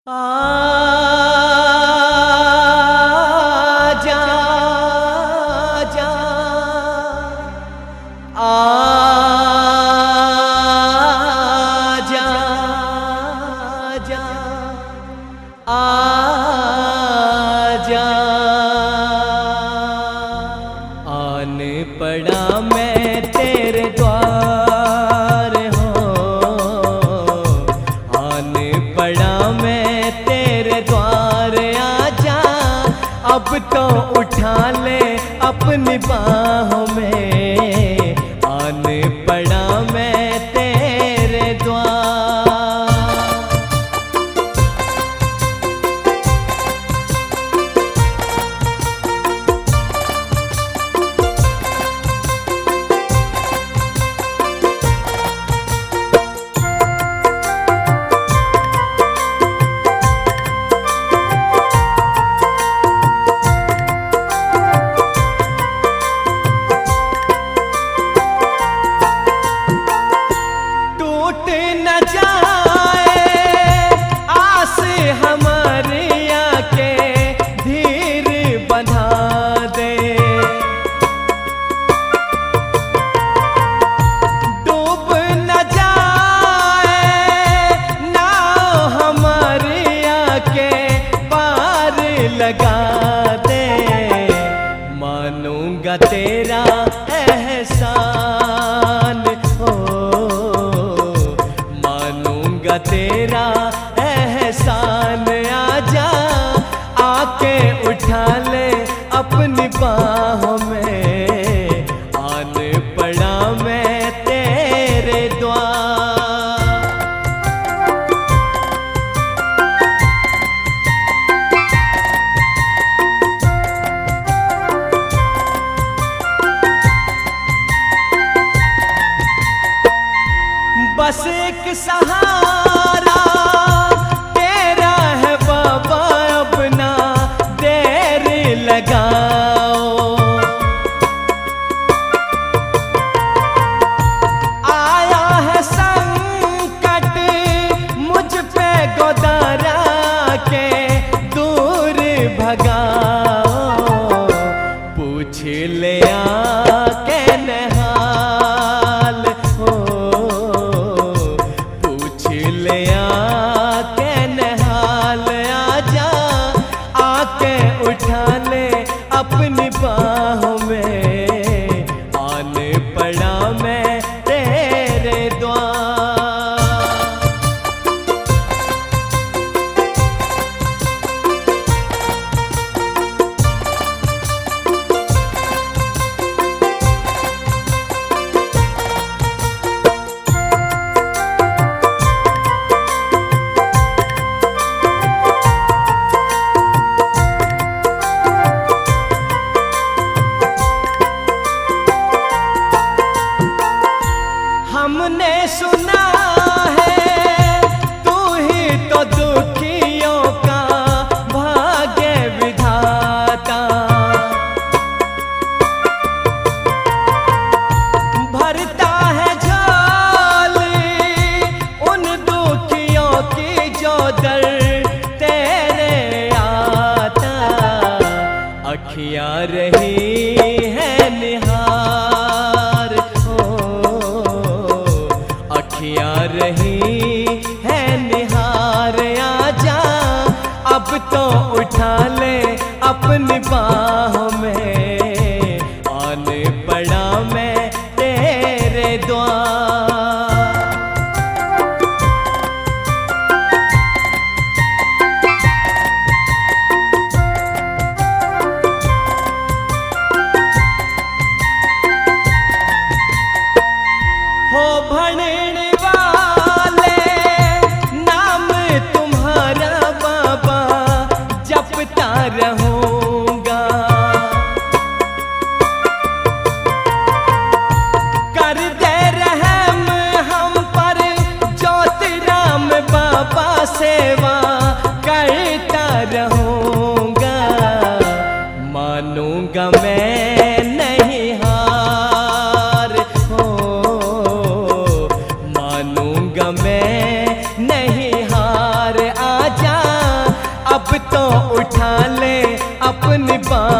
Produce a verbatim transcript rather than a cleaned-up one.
आजा जा आजा जा आजा आन पड़ा मैं तेरे द्वार हो, आन पड़ा मैं तेरे द्वार। आजा अब तो उठा ले अपनी बाहों में, आन पड़ा मैं तेरे द्वार। लगा दे मानूंगा तेरा एहसान हो, मानूंगा तेरा एहसान। आजा आके उठा ले अपनी बाहों में, आन पड़ा मैं तेरे द्वार। बस एक सहारा तेरा है बाबा, अपना देर लगाओ। आया है संकट मुझ पे गोदारा के दूर भगाओ। पूछ ले आके नहाल हो, ले आके नहाल। आजा आके उठा ले अपनी बाहों में, आन पड़ा मैं तेरे द्वार। हमने सुना है तू ही तो दुखियों का भाग्य विधाता, भरता है झोली उन दुखियों की जो दर तेरे आता। अखियां रही है निहार हो, अखियां रही है निहार। आजा अब तो उठा ले अपनी बाहों में, आन पड़ा मैं तेरे द्वार। हो भणने वाले नाम तुम्हारा बाबा जपता रहूंगा, अब तो उठा ले अपनी बाहों